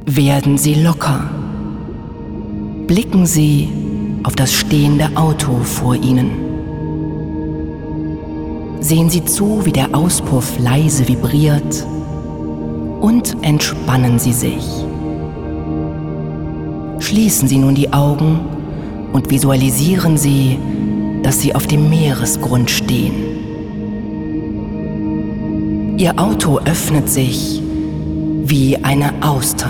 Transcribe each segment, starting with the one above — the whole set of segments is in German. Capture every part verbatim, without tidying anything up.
Werden Sie locker. Blicken Sie auf das stehende Auto vor Ihnen. Sehen Sie zu, wie der Auspuff leise vibriert, und entspannen Sie sich. Schließen Sie nun die Augen und visualisieren Sie, dass Sie auf dem Meeresgrund stehen. Ihr Auto öffnet sich wie eine Auster.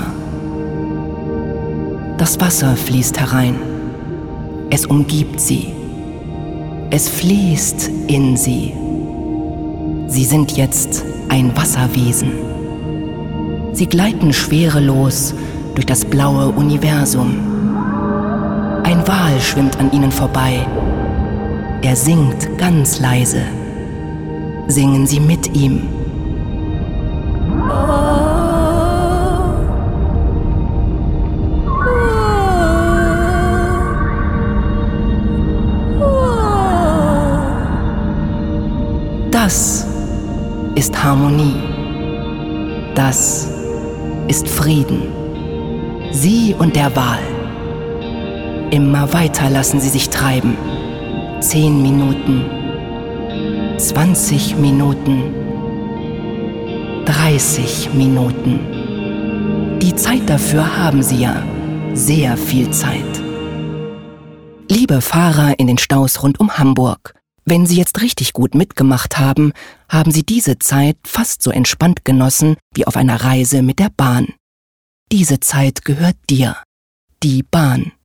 Das Wasser fließt herein. Es umgibt Sie. Es fließt in Sie. Sie sind jetzt ein Wasserwesen. Sie gleiten schwerelos durch das blaue Universum. Ein Wal schwimmt an Ihnen vorbei. Er singt ganz leise. Singen Sie mit ihm. Das ist Harmonie. Das ist Frieden. Sie und der Wal. Immer weiter lassen Sie sich treiben. Zehn Minuten. Zwanzig Minuten. Dreißig Minuten. Die Zeit dafür haben Sie ja. Sehr viel Zeit. Liebe Fahrer in den Staus rund um Hamburg, wenn Sie jetzt richtig gut mitgemacht haben, haben Sie diese Zeit fast so entspannt genossen wie auf einer Reise mit der Bahn. Diese Zeit gehört dir, die Bahn.